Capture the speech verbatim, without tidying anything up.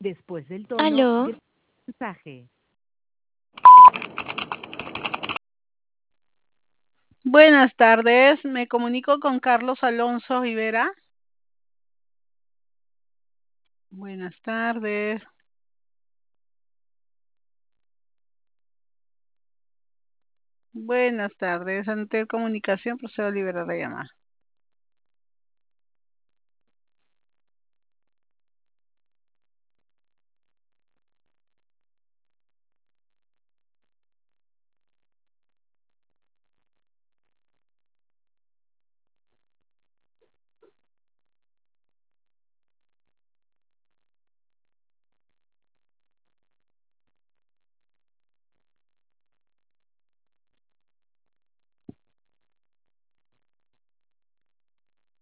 Después del tono, Aló, graba el mensaje. Buenas tardes, me comunico con Carlos Alonso Rivera. Buenas tardes. Buenas tardes, ante comunicación procedo a liberar la llamada.